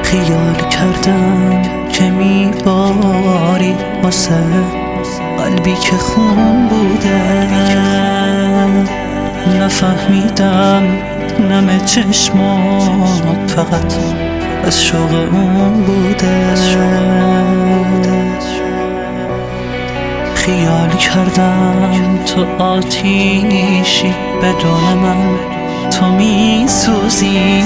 خیال کردم که میباری واسه قلبی که خون بوده، نفهمیدم نم چشمات فقط از شوق اون بوده. خیال کردم تو آتیشی بدون من تو میسوزی،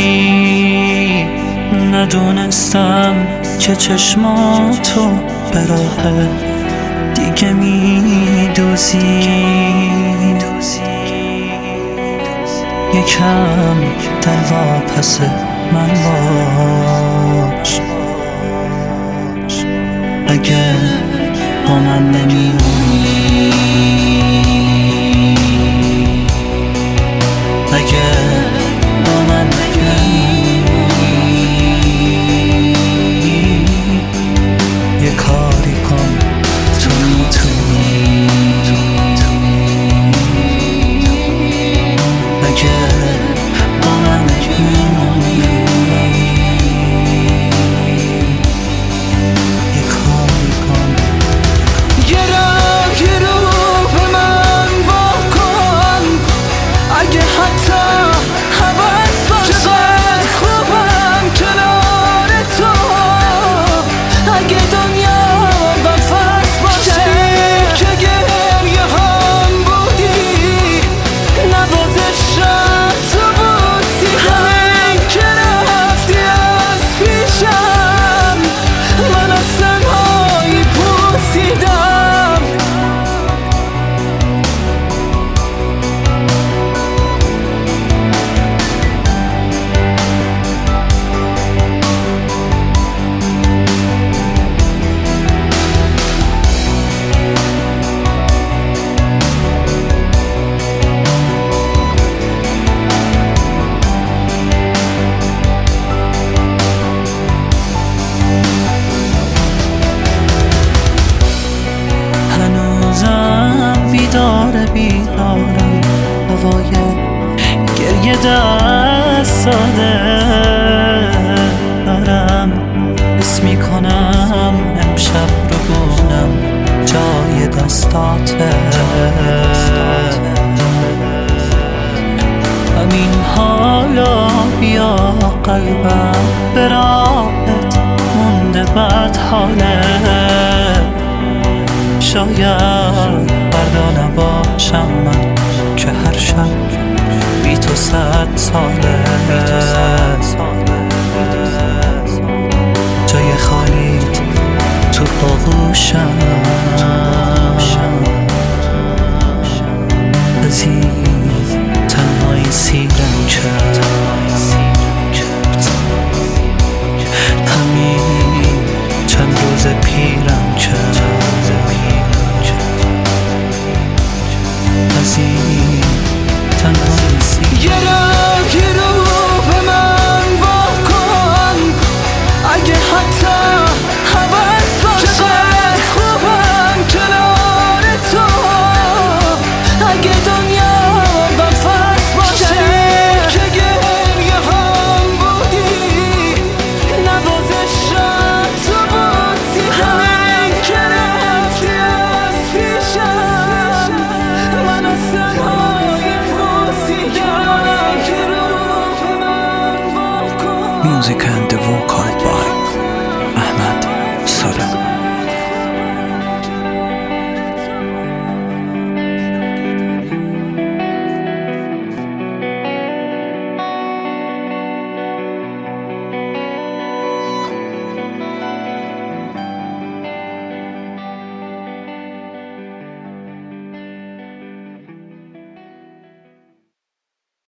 ندونستم که چشماتو به راه دیگه میدوزی. یکم دل واپس من باش، اگه با من نمیمونی، اگه با من نمیمونی، یه کاری کن تو میتونی، اگه با من نمیمونی، یه کاری کن. یه رو به من واکن، اگه حتی حواس باشه. چقدر خوبم کنار تو، اگه دنیا بفرس باشه. که گریه هم بودی، نوازشم تو بودی. همین که رفتی از پیشم، من از تنهایی پوسیدم. بیدارم هوای گریه دست ساده دارم، حس میکنم امشب رو گونم جای دستاته. همین حالا بیا قلبم به راحت مونده بد حاله، شاید فردا نباشم من که هر شب بی تو 100 ساله. جای خالیت تو آغوشم، عزیز تنهایی سیرم کرد. همین چند روز پیرم کرد، تنهایی سی. یه رو به من واکن، اگه حتی حواس باشه. چقدر خوبم کنار تو، اگه دنیا بفرس باشه. که گریه هم بودی، نوازشم تو بودی. همین که رفتی از پیشم، من از تنهایی پوسیدم. Music and the vocal by Ahmad Salah.